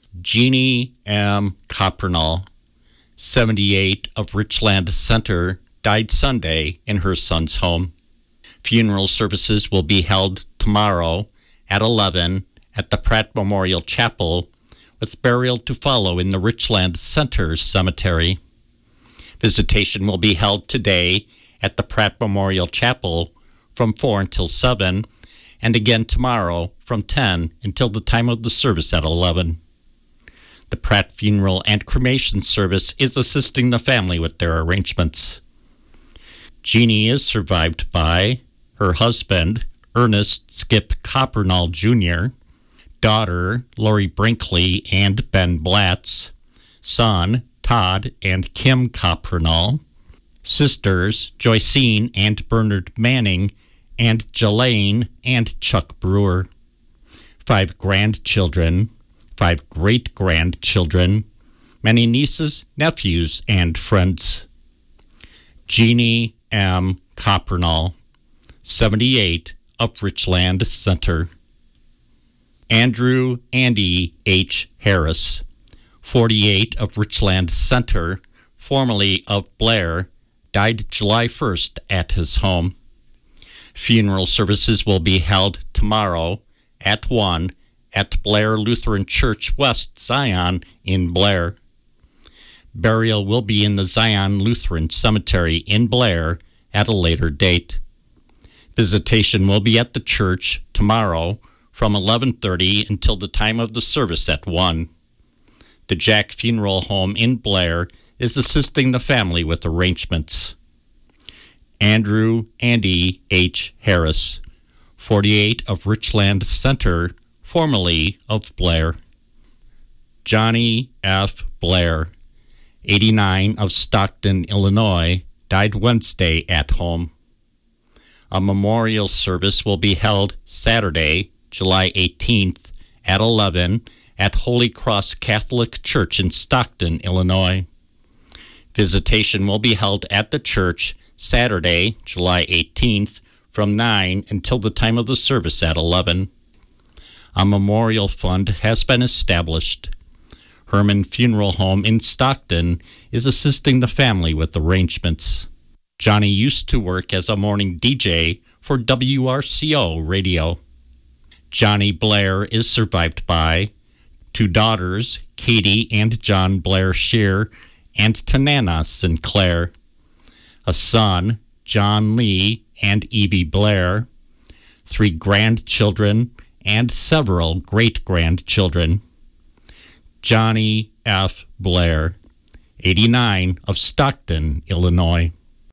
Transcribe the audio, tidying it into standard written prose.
Jeannie M. Copernall, 78, of Richland Center, died Sunday in her son's home. Funeral services will be held tomorrow at 11 at the Pratt Memorial Chapel, with burial to follow in the Richland Center Cemetery. Visitation will be held today at the Pratt Memorial Chapel from 4 until 7, and again tomorrow from 10 until the time of the service at 11. The Pratt Funeral and Cremation Service is assisting the family with their arrangements. Jeannie is survived by her husband, Ernest Skip Copernall Jr., daughter, Lori Brinkley and Ben Blatz, son, Todd and Kim Copernall, sisters, Joycine and Bernard Manning, and Jelaine and Chuck Brewer, 5 grandchildren, 5 great-grandchildren, many nieces, nephews, and friends. Jeannie M. Copernall, 78, of Richland Center. Andrew Andy H. Harris, 48, of Richland Center, formerly of Blair, died July 1st at his home. Funeral services will be held tomorrow at 1 at Blair Lutheran Church West Zion in Blair. Burial will be in the Zion Lutheran Cemetery in Blair at a later date. Visitation will be at the church tomorrow from 11:30 until the time of the service at 1. The Jack Funeral Home in Blair is assisting the family with arrangements. Andrew Andy H. Harris, 48, of Richland Center, formerly of Blair. Johnny F. Blair, 89, of Stockton, Illinois, died Wednesday at home. A memorial service will be held Saturday, July 18th, at 11 at Holy Cross Catholic Church in Stockton, Illinois. Visitation will be held at the church Saturday, July 18th, from 9 until the time of the service at 11. A memorial fund has been established. Herman Funeral Home in Stockton is assisting the family with arrangements. Johnny used to work as a morning DJ for WRCO Radio. Johnny Blair is survived by 2 daughters, Katie and John Blair Shear, and Tanana Sinclair, a son, John Lee and Evie Blair, 3 grandchildren, and several great-grandchildren. Johnny F. Blair, 89, of Stockton, Illinois.